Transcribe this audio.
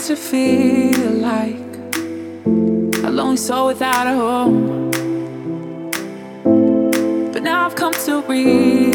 to feel like a lonely soul without a home. But now I've come to realize